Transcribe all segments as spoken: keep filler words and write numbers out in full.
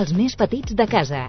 els més petits de casa.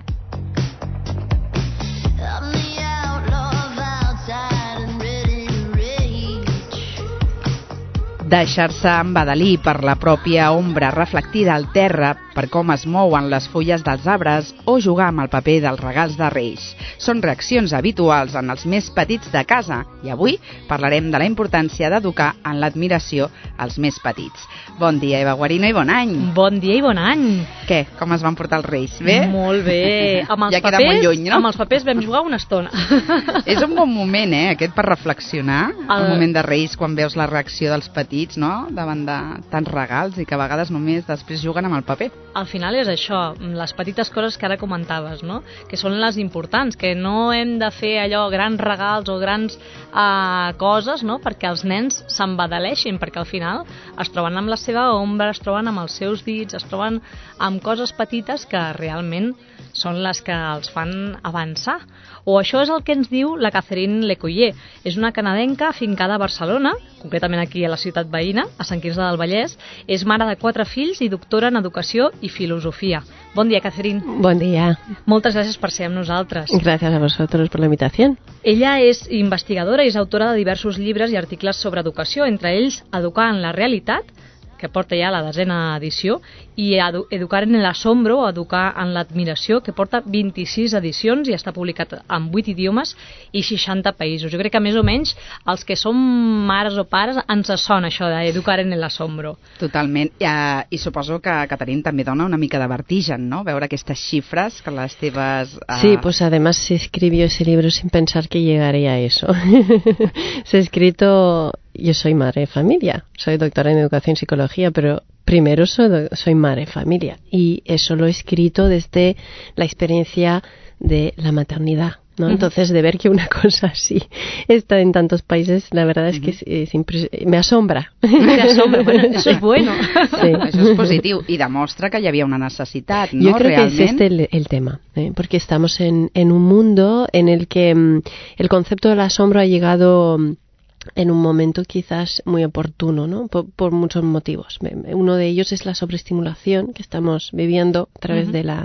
Deixar-se embadalir per la pròpia ombra reflectida al terra, per com es mouen les fulles dels arbres o jugar amb el paper dels regals de Reis. Són reaccions habituals en els més petits de casa i avui parlarem de la importància d'educar en l'admiració als més petits. Bon dia, Eva Guarino, i bon any! Bon dia i bon any! Què? Com es van portar els Reis? Bé? Molt bé! Amb els ja papers, queda molt lluny, no? Amb els papers vam jugar una estona. És un bon moment, eh, aquest, per reflexionar. El, el moment de Reis, quan veus la reacció dels petits, no?, davant de tants regals i que a vegades només després juguen amb el paper. Al final és això, les petites coses que ara comentaves, no?, que són les importants, que no hem de fer allò, grans regals o grans uh, coses, no?, perquè els nens s'embadaleixin, perquè al final es troben amb la seva ombra, es troben amb els seus dits, es troben amb coses petites que realment són les que els fan avançar. O això és el que ens diu la Catherine Lecoyer. És una canadenca afincada a Barcelona, concretament aquí a la ciutat veïna, a Sant Quirze del Vallès. És mare de quatre fills i doctora en Educació i Filosofia. Bon dia, Catherine. Bon dia. Moltes gràcies per ser amb nosaltres. Gracias a vosotros por la invitación. Ella és investigadora i és autora de diversos llibres i articles sobre educació, entre ells Educar en la realitat, que porta ja la desena edició, i Educar en l'asombro o Educar en l'admiració, que porta vint-i-sis edicions i està publicat en vuit idiomes i seixanta països. Jo crec que més o menys els que som mares o pares ens sona això d'Educar en l'asombro. Totalment. I, uh, i suposo que, Catherine, també dona una mica de vertigen, ¿no?, veure aquestes xifres que les teves... Uh... Sí, pues además se escribió ese libro sin pensar que llegaría a eso. Se ha escrito... Yo soy madre de familia, soy doctora en Educación y Psicología, pero primero soy, soy madre de familia y eso lo he escrito desde la experiencia de la maternidad, ¿no? Uh-huh. Entonces, de ver que una cosa así está en tantos países, la verdad es uh-huh. que es, es impres... me asombra. Me asombra, bueno, eso es bueno. Sí. Eso es positiu i demostra que hi havia una necessitat, ¿no? Yo creo Realment. que es este el, el tema, ¿eh? Porque estamos en, en un mundo en el que um, el concepto del asombro ha llegado... Um, en un momento quizás muy oportuno, ¿no?, por, por muchos motivos. Uno de ellos es la sobreestimulación que estamos viviendo a través uh-huh. de la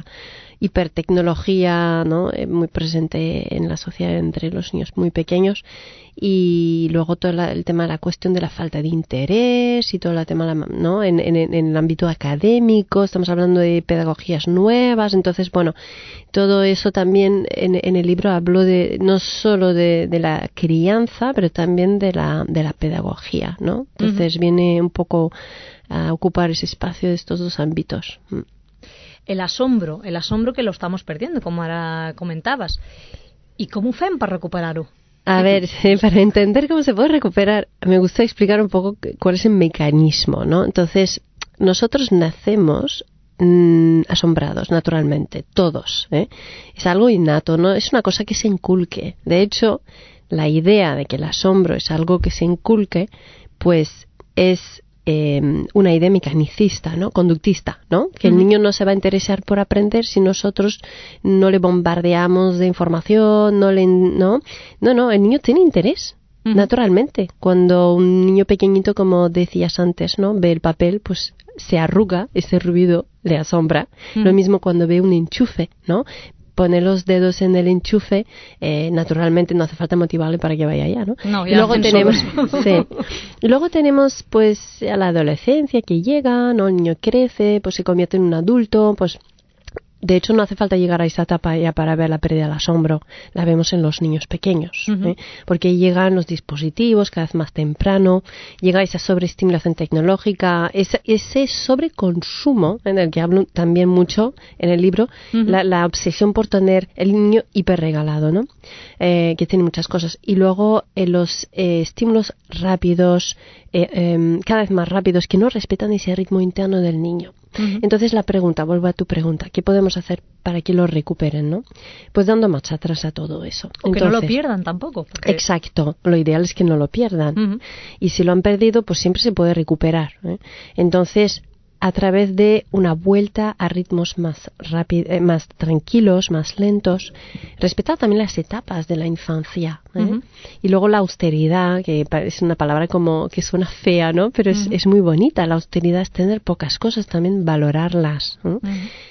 hipertecnología, ¿no?, eh, muy presente en la sociedad entre los niños muy pequeños, y luego todo la, el tema de la cuestión de la falta de interés y todo el tema, ¿no?, en, en, en el ámbito académico. Estamos hablando de pedagogías nuevas. Entonces, bueno, todo eso también en, en el libro hablo de no solo de, de la crianza, pero también de la, de la pedagogía, ¿no? Entonces uh-huh. viene un poco a ocupar ese espacio de estos dos ámbitos. El asombro, el asombro que lo estamos perdiendo, como ahora comentabas. ¿Y cómo fem para recuperarlo? A ver, para entender cómo se puede recuperar, me gusta explicar un poco cuál es el mecanismo, ¿no? Entonces, nosotros nacemos mmm, asombrados, naturalmente, todos, ¿eh? Es algo innato, ¿no? Es una cosa que se inculque. De hecho, la idea de que el asombro es algo que se inculque, pues es... Eh, una idea mecanicista, ¿no?, conductista, ¿no? Que uh-huh. el niño no se va a interesar por aprender si nosotros no le bombardeamos de información, no le, no, no, no, el niño tiene interés, uh-huh. naturalmente. Cuando un niño pequeñito, como decías antes, ¿no?, ve el papel, pues se arruga, ese ruido le asombra. Uh-huh. Lo mismo cuando ve un enchufe, ¿no? Pone los dedos en el enchufe, eh, naturalmente no hace falta motivarle para que vaya allá, ¿no? No, ya y luego tenemos, sí. Y luego tenemos, pues, a la adolescencia que llega, ¿no? El niño crece, pues se convierte en un adulto, pues... De hecho, no hace falta llegar a esa etapa ya para ver la pérdida del asombro. La vemos en los niños pequeños, uh-huh. ¿eh? Porque llegan los dispositivos cada vez más temprano, llega esa sobreestimulación tecnológica, ese, ese sobreconsumo, en el que hablo también mucho en el libro, uh-huh. la, la obsesión por tener el niño hiperregalado, ¿no? Eh, que tiene muchas cosas. Y luego eh, los eh, estímulos rápidos, eh, eh, cada vez más rápidos, que no respetan ese ritmo interno del niño. Uh-huh. Entonces la pregunta, vuelvo a tu pregunta, ¿qué podemos hacer para que lo recuperen, no? Pues dando marcha atrás a todo eso. O Entonces, que no lo pierdan tampoco. Porque... Exacto, lo ideal es que no lo pierdan. Uh-huh. Y si lo han perdido, pues siempre se puede recuperar, ¿eh? Entonces, a través de una vuelta a ritmos más rápidos, eh, más tranquilos, más lentos, respetar también las etapas de la infancia, ¿eh? Uh-huh. Y luego la austeridad, que es una palabra como que suena fea, ¿no? Pero es, uh-huh. es muy bonita. La austeridad es tener pocas cosas, también valorarlas, ¿eh? Uh-huh.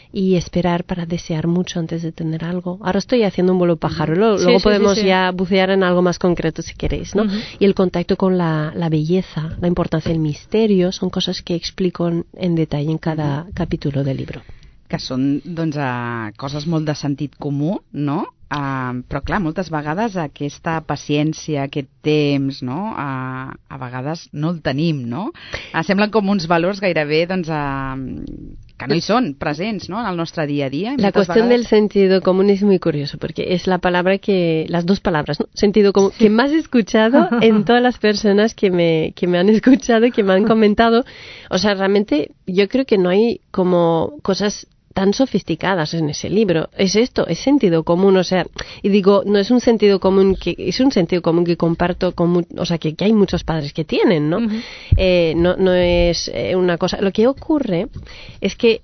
y esperar para desear mucho antes de tener algo. Ahora estoy haciendo un vuelo pájaro, luego, sí, luego sí, podemos sí, sí. ya bucear en algo más concreto si queréis, ¿no? Uh-huh. Y el contacto con la, la belleza, la importancia del misterio, son cosas que explico en, en detalle en cada uh-huh. capítulo del libro. Que són, doncs, uh, coses molt de sentit comú, no? Uh, però, clar, moltes vegades aquesta paciència, aquest temps, no? Uh, a vegades no el tenim, no? Uh, semblen com uns valors gairebé, doncs, uh, que no hi són presents, ¿no? En el nuestro día a día. La cuestión vegades... del sentido común es muy curioso, porque es la palabra que, las dos palabras, ¿no? Sentido común, sí. que más he escuchado en todas las personas que me, que me han escuchado, que me han comentado. O sea, realmente yo creo que no hay como cosas tan sofisticadas en ese libro. Es esto, es sentido común, o sea, y digo, no es un sentido común que, es un sentido común que comparto con, o sea, que, que hay muchos padres que tienen, ¿no? Uh-huh. Eh, no, no es eh, una cosa, lo que ocurre es que,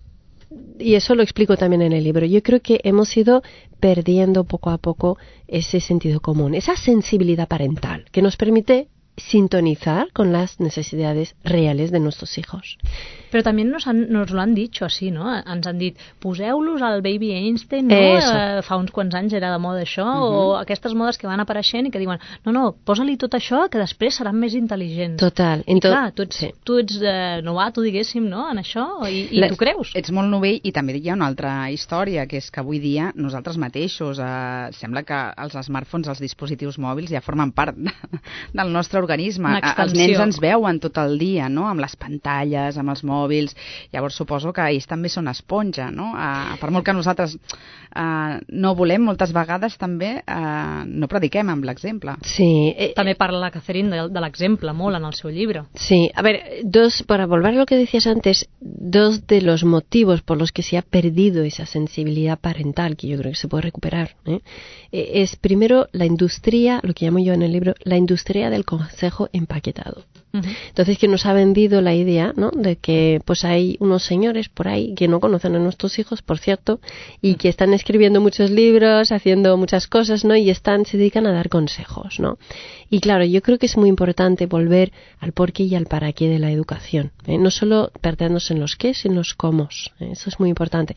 y eso lo explico también en el libro, yo creo que hemos ido perdiendo poco a poco ese sentido común, esa sensibilidad parental que nos permite sintonizar con las necesidades reales de nuestros hijos. Però també nos, han, nos lo han dit així, no? Ens han dit, poseu-los al Baby Einstein, no? Eh, fa uns quants anys era de moda això, uh-huh. o aquestes modes que van apareixent i que diuen, no, no, posa-li tot això que després seran més intel·ligents. Total. I clar, tu ets, sí. tu ets eh, novato, diguéssim, no? En això, i, i tu creus. Ets molt novell, i també hi ha una altra història, que és que avui dia nosaltres mateixos, eh, sembla que els smartphones, els dispositius mòbils ja formen part del nostre organisme. Els nens ens veuen tot el dia, no? Amb les pantalles, amb els mòbils, mòbils, llavors suposo que ells també són esponja, no? Uh, per molt que nosaltres uh, no volem, moltes vegades també uh, no prediquem amb l'exemple. Sí. Eh, també parla la Catherine de, de l'exemple molt en el seu llibre. Sí, a ver, dos, para volver a lo que decías antes, dos de los motivos por los que se ha perdido esa sensibilidad parental, que yo creo que se puede recuperar, ¿eh? Eh, es primero la industria, lo que llamo yo en el libro, la industria del consejo empaquetado. Uh-huh. Entonces, que nos ha vendido la idea, ¿no?, de que pues hay unos señores por ahí que no conocen a nuestros hijos, por cierto, y que están escribiendo muchos libros, haciendo muchas cosas, ¿no?, y están, se dedican a dar consejos, ¿no? Y claro, yo creo que es muy importante volver al porqué y al para qué de la educación, ¿eh? No solo perdernos en los qué, sino en los cómo, ¿eh? Eso es muy importante.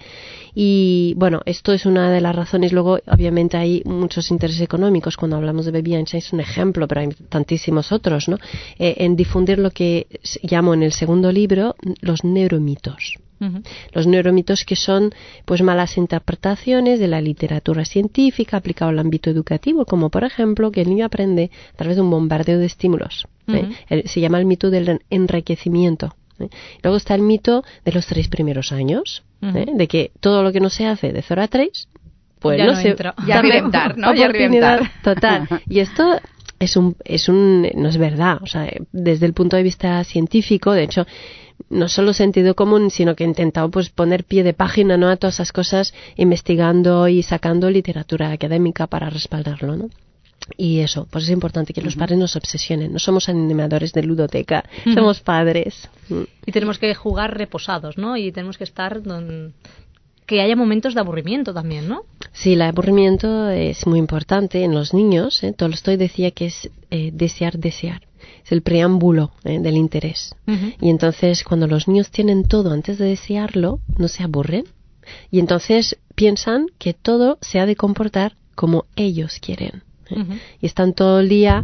Y bueno, esto es una de las razones. Luego, obviamente, hay muchos intereses económicos. Cuando hablamos de Baby Einstein es un ejemplo, pero hay tantísimos otros, ¿no? Eh, en difundir lo que llamo en el segundo libro los neuromitos. Uh-huh. Los neuromitos, que son pues malas interpretaciones de la literatura científica aplicado al ámbito educativo, como por ejemplo que el niño aprende a través de un bombardeo de estímulos. Uh-huh. ¿eh? El, se llama el mito del enriquecimiento. ¿eh? Luego está el mito de los tres primeros años, uh-huh. ¿eh? de que todo lo que no se hace de cero a tres, pues ya no, no se... entra. Ya arribem tard, ¿no? Ya arribem tard. Total. Y esto es un, es un, no es verdad. O sea, desde el punto de vista científico, de hecho, no solo sentido común, sino que he intentado pues poner pie de página, ¿no?, a todas esas cosas, investigando y sacando literatura académica para respaldarlo, ¿no? Y eso, pues es importante que los padres nos obsesionen. No somos animadores de ludoteca, uh-huh. somos padres. Y tenemos que jugar reposados, ¿no? Y tenemos que estar... Don... que haya momentos de aburrimiento también, ¿no? Sí, el aburrimiento es muy importante en los niños, ¿eh? Tolstoy decía que es eh, desear, desear. Es el preámbulo ¿eh? del interés. Uh-huh. Y entonces, cuando los niños tienen todo antes de desearlo, no se aburren. Y entonces piensan que todo se ha de comportar como ellos quieren. ¿eh? Uh-huh. Y están todo el día,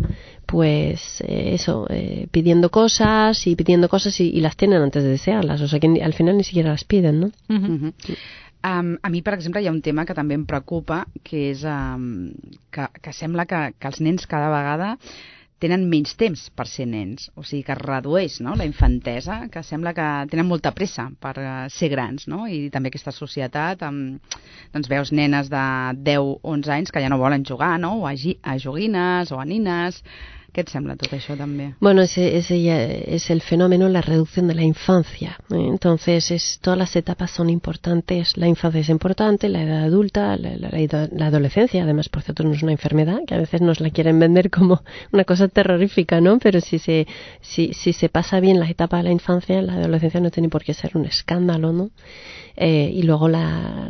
pues, eh, eso, eh, pidiendo cosas y pidiendo cosas y, y las tienen antes de desearlas. O sea, que ni, al final ni siquiera las piden, ¿no? Uh-huh. Uh-huh. Um, a mi, per exemple, hi ha un tema que també em preocupa, que és um, que, que sembla que, que els nens cada vegada tenen menys temps per ser nens, o sigui que es redueix, no?, la infantesa, que sembla que tenen molta pressa per uh, ser grans, no?, i també aquesta societat, amb, doncs veus nenes de deu o onze anys que ja no volen jugar, no?, o a, a joguines o a nines. ¿Qué te sembla todo eso también? Bueno, ese, ese ya es el fenómeno, la reducción de la infancia, ¿eh? Entonces, es, todas las etapas son importantes. La infancia es importante, la edad adulta, la, la, la, la adolescencia, además, por cierto, no es una enfermedad, que a veces nos la quieren vender como una cosa terrorífica, ¿no? Pero si se, si, si se pasa bien la etapa de la infancia, la adolescencia no tiene por qué ser un escándalo, ¿no? Eh, y luego la,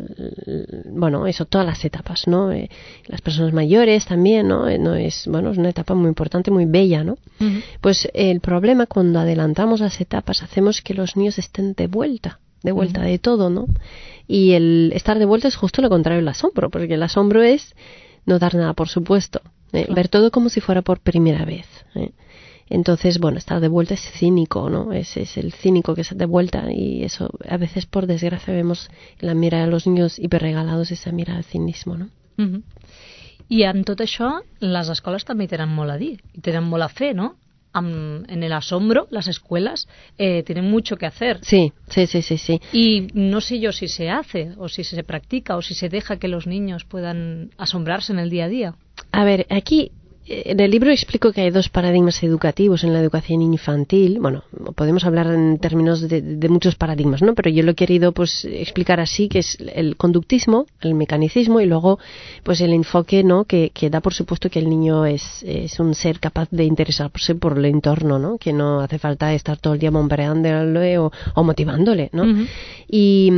bueno, eso, todas las etapas, ¿no? Eh, las personas mayores también, ¿no? Eh, no es, bueno, es una etapa muy importante, muy bella, ¿no? Uh-huh. Pues el problema, cuando adelantamos las etapas, hacemos que los niños estén de vuelta de vuelta uh-huh. de todo, ¿no? Y el estar de vuelta es justo lo contrario del asombro, porque el asombro es no dar nada por supuesto, ¿eh? Claro. Ver todo como si fuera por primera vez, ¿eh? Entonces, bueno, estar de vuelta es cínico, ¿no? Es, es el cínico que está de vuelta, y eso a veces, por desgracia, vemos en la mirada de los niños hiperregalados esa mirada de cinismo, ¿no? Uh-huh. I en tot això, les escoles també hi tenen molt a dir, i tenen molt a fer, ¿no? Um, en el asombro, las escuelas eh, tienen mucho que hacer. Sí, sí, sí, sí, sí. Y no sé yo si se hace, o si se practica, o si se deja que los niños puedan asombrarse en el día a día. A ver, aquí en el libro explico que hay dos paradigmas educativos en la educación infantil. Bueno, podemos hablar en términos de, de muchos paradigmas, ¿no? Pero yo lo he querido pues explicar así, que es el conductismo, el mecanicismo, y luego pues el enfoque, ¿no? Que, que da por supuesto que el niño es, es un ser capaz de interesarse por el entorno, ¿no? Que no hace falta estar todo el día bombardeándole o, o motivándole, ¿no? Uh-huh. Y,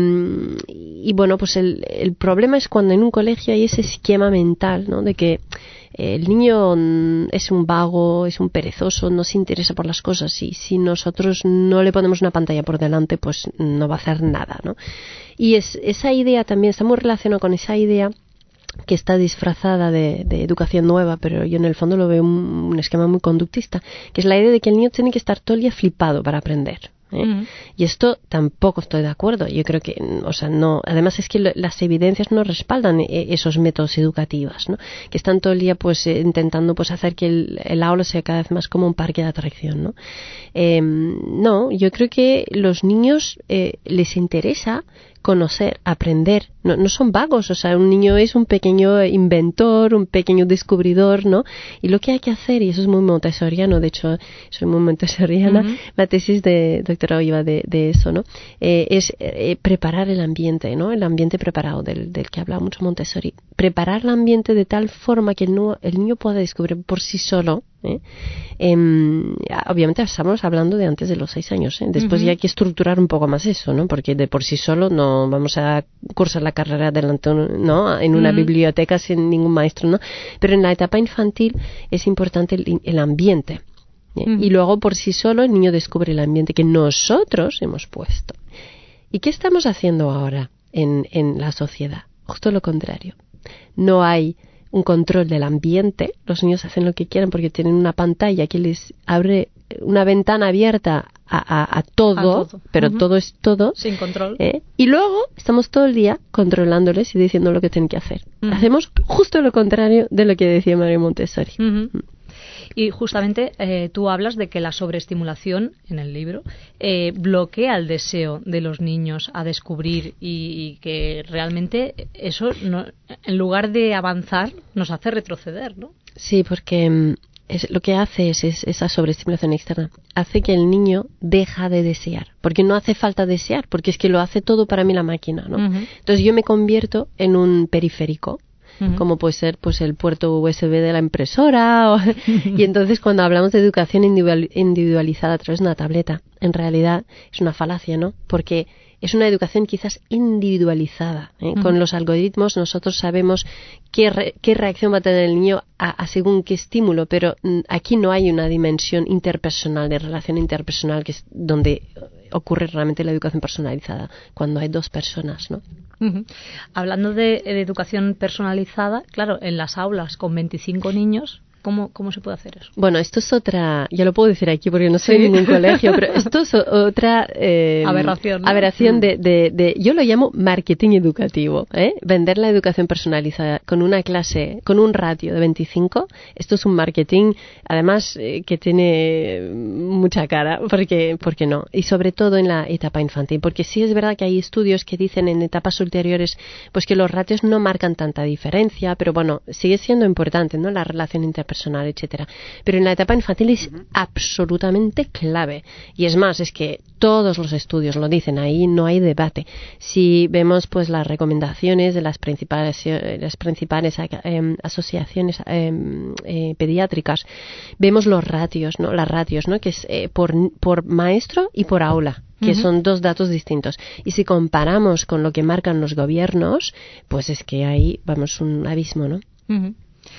y bueno, pues el, el problema es cuando en un colegio hay ese esquema mental, ¿no? De que el niño es un vago, es un perezoso, no se interesa por las cosas, y si nosotros no le ponemos una pantalla por delante, pues no va a hacer nada, ¿no? Y es, esa idea también está muy relacionada con esa idea que está disfrazada de, de educación nueva, pero yo en el fondo lo veo un, un esquema muy conductista, que es la idea de que el niño tiene que estar todo el día flipado para aprender. ¿Eh? Uh-huh. Y esto tampoco estoy de acuerdo. Yo creo que, o sea, no. Además es que lo, las evidencias no respaldan eh, esos métodos educativos, ¿no? Que están todo el día, pues, eh, intentando, pues, hacer que el, el aula sea cada vez más como un parque de atracción, ¿no? Eh, no, yo creo que los niños eh, les interesa conocer, aprender, no, no son vagos, o sea, un niño es un pequeño inventor, un pequeño descubridor, ¿no? Y lo que hay que hacer, y eso es muy montessoriano, de hecho, soy muy montessoriana, uh-huh. La tesis de doctorado iba de, de eso, ¿no? Eh, es eh, preparar el ambiente, ¿no? El ambiente preparado, del, del que habla mucho Montessori. Preparar el ambiente de tal forma que el, no, el niño pueda descubrir por sí solo. ¿Eh? Eh, obviamente estamos hablando de antes de los seis años, ¿eh? Después uh-huh. ya hay que estructurar un poco más eso, ¿no? Porque de por sí solo no vamos a cursar la carrera delante, ¿no? En una uh-huh. biblioteca sin ningún maestro, ¿no? Pero en la etapa infantil es importante el, el ambiente, ¿eh? Uh-huh. Y luego por sí solo el niño descubre el ambiente que nosotros hemos puesto. ¿Y qué estamos haciendo ahora en, en la sociedad? Justo lo contrario. No hay un control del ambiente, los niños hacen lo que quieran porque tienen una pantalla que les abre una ventana abierta a, a, a, todo, a todo, pero uh-huh. todo es todo. Sin control. ¿Eh? Y luego estamos todo el día controlándoles y diciendo lo que tienen que hacer. Uh-huh. Hacemos justo lo contrario de lo que decía Mario Montessori. Uh-huh. Uh-huh. Y justamente eh, tú hablas de que la sobreestimulación en el libro eh, bloquea el deseo de los niños a descubrir y, y que realmente eso, no, en lugar de avanzar, nos hace retroceder, ¿no? Sí, porque es, lo que hace es, es esa sobreestimulación externa. Hace que el niño deja de desear, porque no hace falta desear, porque es que lo hace todo para mí la máquina, ¿no? Uh-huh. Entonces yo me convierto en un periférico. Uh-huh. Como puede ser pues el puerto U S B de la impresora o, y entonces cuando hablamos de educación individual, individualizada a través de una tableta, en realidad es una falacia, ¿no? Porque es una educación quizás individualizada, ¿eh? Uh-huh. Con los algoritmos nosotros sabemos qué, re, qué reacción va a tener el niño a, a según qué estímulo, pero mm, aquí no hay una dimensión interpersonal, de relación interpersonal, que es donde ocurre realmente la educación personalizada, cuando hay dos personas, ¿no? Uh-huh. Hablando de, de educación personalizada, claro, en las aulas con veinticinco niños, ¿Cómo, ¿Cómo se puede hacer eso? Bueno, esto es otra... Yo lo puedo decir aquí porque no soy ¿Sí? en ningún colegio, pero esto es otra... Eh, aberración, ¿no? Aberración de, de, de... Yo lo llamo marketing educativo, ¿eh? Vender la educación personalizada con una clase, con un ratio de veinticinco. Esto es un marketing, además, eh, que tiene mucha cara, porque, porque no. Y sobre todo en la etapa infantil, porque sí es verdad que hay estudios que dicen en etapas ulteriores pues que los ratios no marcan tanta diferencia, pero bueno, sigue siendo importante, ¿no? La relación interpersonal, etcétera. Pero en la etapa infantil es uh-huh. absolutamente clave. Y es más, es que todos los estudios lo dicen, ahí no hay debate. Si vemos pues las recomendaciones de las principales, las principales eh, asociaciones eh, eh, pediátricas, vemos los ratios, ¿no? Las ratios, ¿no? Que es eh, por, por maestro y por aula, que uh-huh. son dos datos distintos. Y si comparamos con lo que marcan los gobiernos, pues es que ahí vamos un abismo, ¿no? Uh-huh.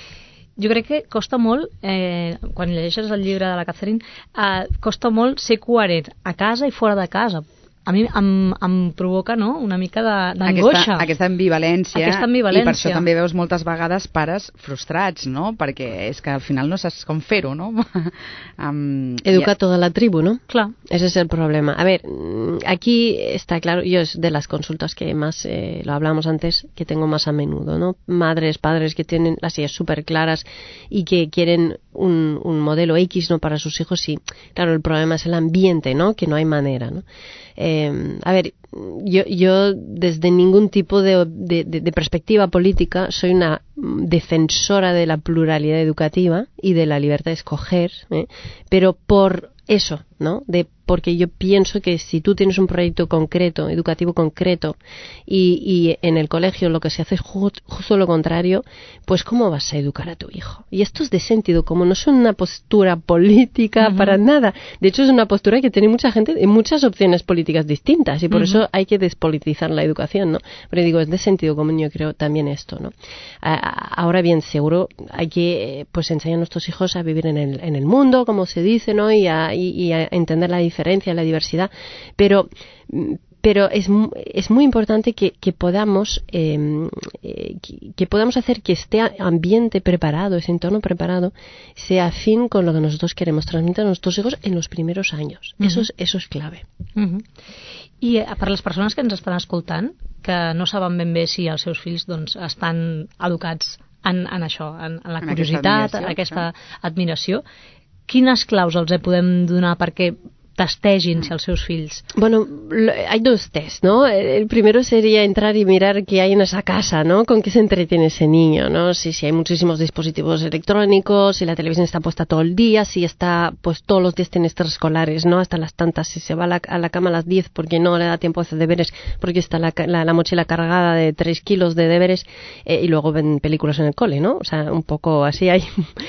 Jo crec que costa molt, eh, quan llegeixes el llibre de la Catherine, eh, costa molt ser coherent a casa i fora de casa. a mi em, em provoca, no?, una mica d'angoixa. Aquesta, aquesta ambivalència. Aquesta ambivalència. I per això també veus moltes vegades pares frustrats, no?, perquè és que al final no saps com fer-ho, no? um, Educa yeah. toda la tribu, ¿no? Claro. Ese es el problema. A ver, aquí está claro, yo es de las consultas que más, eh, lo hablamos antes, que tengo más a menudo, ¿no? Madres, padres que tienen las ideas súper claras y que quieren un, un modelo X, ¿no?, para sus hijos, y claro, el problema es el ambiente, ¿no?, que no hay manera, ¿no? Eh, a ver, yo, yo desde ningún tipo de, de, de, de perspectiva política soy una defensora de la pluralidad educativa y de la libertad de escoger, ¿eh? Pero por eso, ¿no?, de porque yo pienso que si tú tienes un proyecto concreto, educativo concreto, y, y en el colegio lo que se hace es ju justo lo contrario, pues ¿cómo vas a educar a tu hijo? Y esto es de sentido común, no es una postura política uh-huh. para nada. De hecho, es una postura que tiene mucha gente en muchas opciones políticas distintas, y por uh-huh. eso hay que despolitizar la educación, ¿no? Pero digo, es de sentido común, yo creo, también esto, ¿no? Ahora bien, seguro hay que pues enseñar a nuestros hijos a vivir en el, en el mundo, como se dice, ¿no?, y a, y, y a entender la diferencia, la diversidad, pero pero es, es muy importante que, que podamos eh, que, que podamos hacer que este ambiente preparado, ese entorno preparado, sea afín con lo que nosotros queremos transmitir a nuestros hijos en los primeros años. Uh-huh. Eso es, eso es clave. Uh-huh. I per les persones que ens estan escoltant, que no saben ben bé si els seus fills doncs, estan educats en, en això, en, en la en curiositat, aquesta admiració, aquesta admiració, quines claus els podem donar perquè testegin si els seus fills? Bueno, hay dos test, ¿no? El primero sería entrar y mirar qué hay en esa casa, ¿no? Con qué se entretiene ese niño, ¿no? Si, si hay muchísimos dispositivos electrónicos, si la televisión está puesta todo el día, si está, pues todos los días tiene extraescolares, ¿no? Hasta las tantas, si se va a la, a la cama a las diez porque no le da tiempo a hacer deberes, porque está la, la, la mochila cargada de tres kilos de deberes, eh, y luego ven películas en el cole, ¿no? O sea, un poco así hay.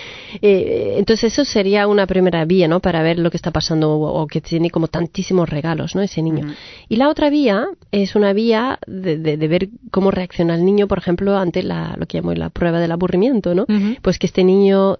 eh, entonces eso sería una primera vía, ¿no? Para ver lo que está pasando, o, o que tiene como tantísimos regalos, ¿no?, ese niño. Uh-huh. Y la otra vía es una vía de, de, de ver cómo reacciona el niño, por ejemplo, ante la, lo que llamo la prueba del aburrimiento, ¿no? Uh-huh. Pues que este niño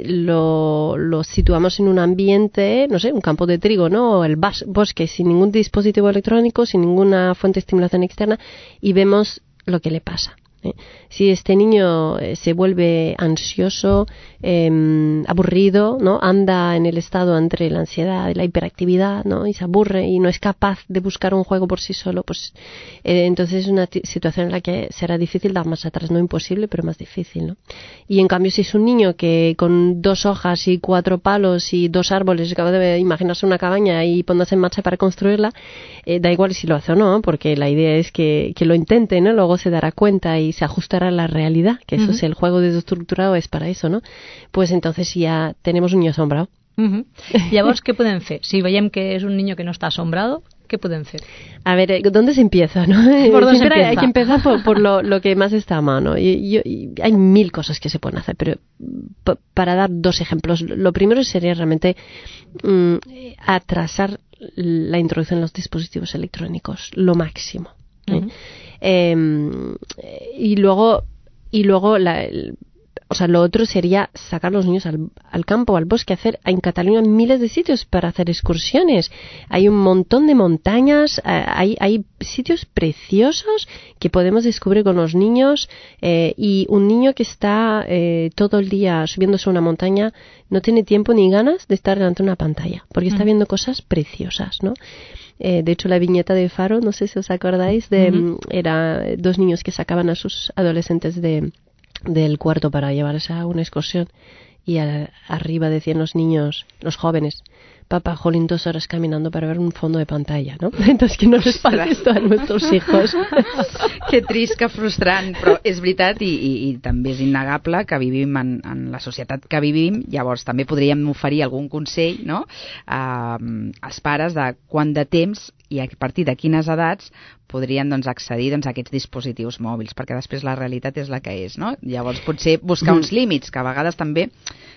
lo, lo situamos en un ambiente, no sé, un campo de trigo, ¿no?, o el bas, bosque, sin ningún dispositivo electrónico, sin ninguna fuente de estimulación externa, y vemos lo que le pasa. ¿eh? Si este niño eh, se vuelve ansioso, eh, aburrido, ¿no?, anda en el estado entre la ansiedad y la hiperactividad, ¿no?, y se aburre y no es capaz de buscar un juego por sí solo, pues eh, entonces es una situación en la que será difícil dar más atrás, no imposible, pero más difícil, ¿no? Y en cambio, si es un niño que con dos hojas y cuatro palos y dos árboles acaba de imaginarse una cabaña y ponerse en marcha para construirla, eh, da igual si lo hace o no, porque la idea es que, que lo intente, ¿no? Luego se dará cuenta y se ajustará a la realidad, que eso uh-huh. es el juego desestructurado, es para eso, ¿no? Pues entonces ya tenemos un niño asombrado. Uh-huh. Llavors, què podem fer? Si veiem que és un niño que no está asombrado, ¿qué podem fer? A ver, ¿dónde se empieza, no? ¿Por dónde Siempre se empieza? Hay que empezar por, por lo, lo que más está a mano. Y, y, y hay mil cosas que se pueden hacer, pero p- para dar dos ejemplos, lo primero sería realmente mm, atrasar la introducción de los dispositivos electrónicos, lo máximo. ¿eh? Uh-huh. Eh, y luego, y luego la, el, o sea, lo otro sería sacar a los niños al, al campo, al bosque, hacer en Cataluña miles de sitios para hacer excursiones. Hay un montón de montañas, hay, hay sitios preciosos que podemos descubrir con los niños, eh, y un niño que está eh, todo el día subiéndose a una montaña no tiene tiempo ni ganas de estar delante de una pantalla, porque está viendo cosas preciosas, ¿no? Eh, de hecho, la viñeta de Faro, no sé si os acordáis, de uh-huh. era dos niños que sacaban a sus adolescentes de del cuarto para llevarse a una excursión, y a, arriba decían los niños, los jóvenes, papá, jolín, dos horas caminando para ver un fondo de pantalla, ¿no? Entonces que no les pase esto a nuestros hijos. Que trist, que frustrant, però és veritat, i, i, i també és innegable que vivim en, en la societat que vivim. Llavors també podríem oferir algun consell, no?, a, als pares de quant de temps i a partir de quines edats podrien doncs, accedir doncs, a aquests dispositius mòbils, perquè després la realitat és la que és, no? Llavors potser buscar uns límits, que a vegades també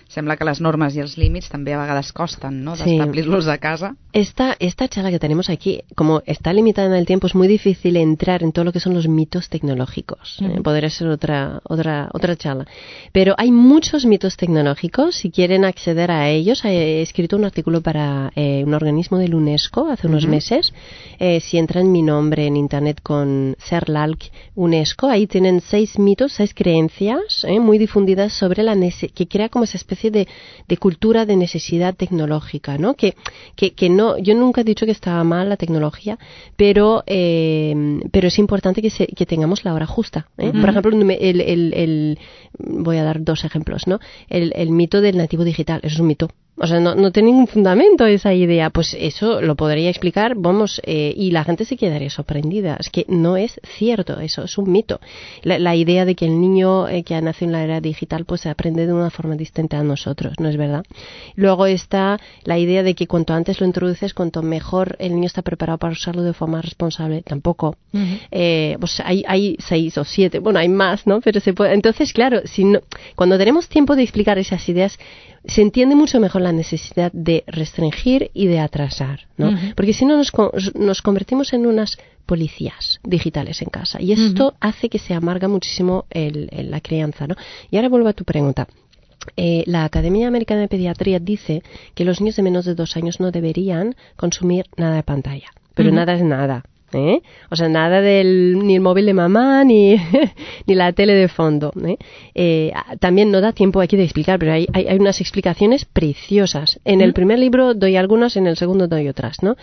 Sembla que les normes i els límits també a vegades costen, ¿no?, d'establir-los a casa. Esta, esta charla que tenemos aquí, como está limitada en el tiempo, es muy difícil entrar en todo lo que son los mitos tecnológicos. Uh-huh. Eh, podría ser otra, otra, otra charla. Pero hay muchos mitos tecnológicos. Si quieren acceder a ellos, he escrito un artículo para eh, un organismo del UNESCO hace unos uh-huh. meses. Eh, si entran en mi nombre en internet con Serlalc UNESCO, ahí tienen seis mitos, seis creencias eh, muy difundidas sobre la nece- que crea como esa especie de, de cultura de necesidad tecnológica, ¿no? Que, que, que no, yo nunca he dicho que estaba mal la tecnología, pero eh, pero es importante que, se, que tengamos la hora justa. ¿eh? Uh-huh. Por ejemplo, el, el, el, voy a dar dos ejemplos, ¿no? El, el mito del nativo digital, eso es un mito. O sea, no, no tiene ningún fundamento esa idea. Pues eso lo podría explicar, vamos, eh, y la gente se quedaría sorprendida. Es que no es cierto, eso es un mito. La, la idea de que el niño eh, que ha nacido en la era digital pues aprende de una forma distinta a nosotros, ¿no es verdad? Luego está la idea de que cuanto antes lo introduces, cuanto mejor el niño está preparado para usarlo de forma responsable. Tampoco. Uh-huh. Eh, pues hay, hay seis o siete, bueno, hay más, ¿no? Pero se puede. Entonces, claro, si no, cuando tenemos tiempo de explicar esas ideas, se entiende mucho mejor la necesidad de restringir y de atrasar, ¿no? Uh-huh. Porque si no nos, nos convertimos en unas policías digitales en casa y esto uh-huh. hace que se amarga muchísimo el, el, la crianza, ¿no? Y ahora vuelvo a tu pregunta. Eh, la Academia Americana de Pediatría dice que los niños de menos de dos años no deberían consumir nada de pantalla, pero uh-huh. nada es nada. ¿Eh? O sea, nada del ni el móvil de mamá ni, ni la tele de fondo. ¿eh? Eh, también no da tiempo aquí de explicar, pero hay, hay, hay unas explicaciones preciosas. En ¿Mm? el primer libro doy algunas, en el segundo doy otras, ¿no?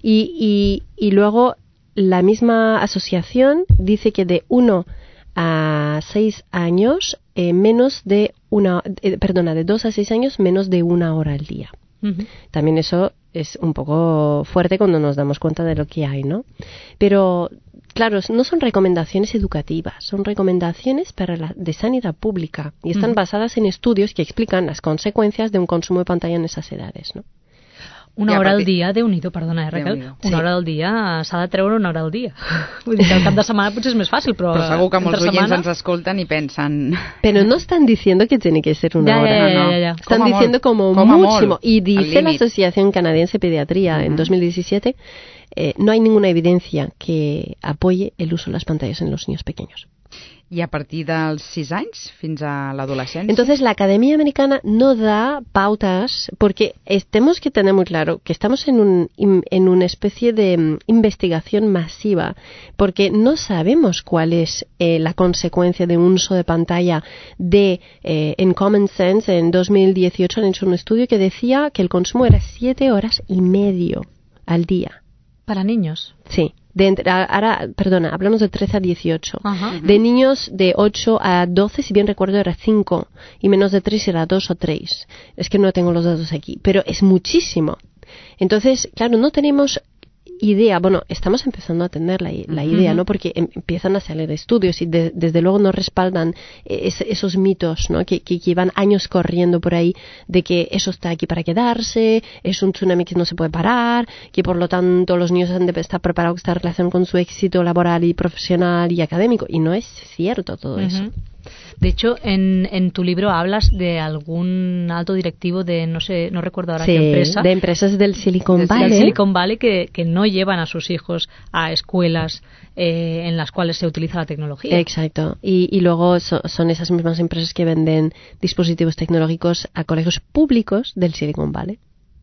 Y, y, y luego la misma asociación dice que de uno a seis años eh, menos de una, eh, perdona, de dos a seis años menos de una hora al día. Uh-huh. También eso es un poco fuerte cuando nos damos cuenta de lo que hay, ¿no? Pero, claro, no son recomendaciones educativas, son recomendaciones para la, de sanidad pública y están uh-huh. basadas en estudios que explican las consecuencias de un consumo de pantalla en esas edades, ¿no? Una hora al dia, Déu-n'hi-do, perdona, eh, Raquel? Una sí. hora al dia, s'ha de treure una hora al dia. Vull dir que el cap de setmana potser és més fàcil, però... Però segur que molts oients setmana... ens escolten i pensen... Pero no están diciendo que tiene que ser una ya, hora. Ya, ya, no, ya, ya. Están como diciendo molt, como, como muchísimo. Molt, y dice la Asociación Canadiense de Pediatría uh-huh. en dos mil diecisiete, eh, no hay ninguna evidencia que apoye el uso de las pantallas en los niños pequeños. ¿Y a partir dels sis anys fins a la adolescencia? Entonces la Academia Americana no da pautas porque tenemos que tener muy claro que estamos en, un, en una especie de investigación masiva porque no sabemos cuál es eh, la consecuencia de un uso de pantalla de, eh, en Common Sense en dos mil dieciocho han hecho un estudio que decía que el consumo era siete horas y medio al día. ¿Para niños? Sí. De entre, ahora, perdona, hablamos de trece a dieciocho. Uh-huh. De niños de ocho a doce, si bien recuerdo, era cinco. Y menos de tres era dos o tres. Es que no tengo los datos aquí. Pero es muchísimo. Entonces, claro, no tenemos idea. Bueno, estamos empezando a tener la, la idea, uh-huh. ¿no? Porque empiezan a salir estudios y de, desde luego no respaldan es, esos mitos, ¿no? Que, que llevan años corriendo por ahí de que eso está aquí para quedarse, es un tsunami que no se puede parar, que por lo tanto los niños han de estar preparados esta relación con su éxito laboral y profesional y académico. Y no es cierto todo uh-huh. eso. De hecho, en, en tu libro hablas de algún alto directivo de, no sé, no recuerdo ahora sí, qué empresa. de empresas del Silicon Valley. Del Silicon Valley que, que no llevan a sus hijos a escuelas eh, en las cuales se utiliza la tecnología. Exacto. Y, y luego so, son esas mismas empresas que venden dispositivos tecnológicos a colegios públicos del Silicon Valley.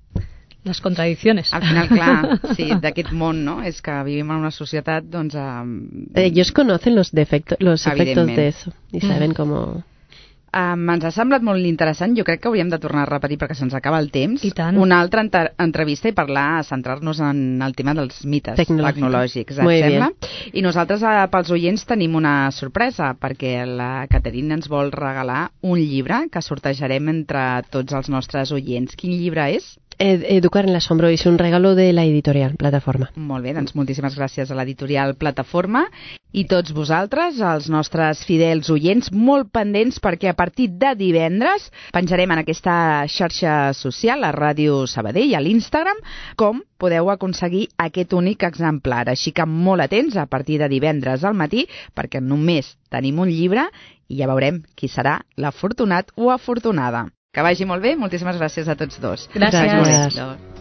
Les contradiccions. Al final, clar, sí, d'aquest món, no? És que vivim en una societat, doncs... Eh, Ellos conocen los, defecto, los efectos de eso y saben mm. cómo... Um, ens ha semblat molt interessant. Jo crec que hauríem de tornar a repetir perquè se'ns acaba el temps. I tant. Una altra enter- entrevista i parlar, centrar-nos en el tema dels mites Tecnològic. tecnològics, et Muy sembla? bien. I nosaltres, eh, pels oients, tenim una sorpresa, perquè la Caterina ens vol regalar un llibre que sortejarem entre tots els nostres oients. Quin llibre és? Educar en l'asombro és un regalo de la editorial Plataforma. Molt bé, doncs moltíssimes gràcies a l'editorial Plataforma i tots vosaltres, els nostres fidels oients, molt pendents perquè a partir de divendres penjarem en aquesta xarxa social, a Ràdio Sabadell, a l'Instagram, com podeu aconseguir aquest únic exemplar. Així que molt atents a partir de divendres al matí perquè només tenim un llibre i ja veurem qui serà l'afortunat o afortunada. Que vagi molt bé, moltíssimes gràcies a tots dos. Gràcies. Gràcies.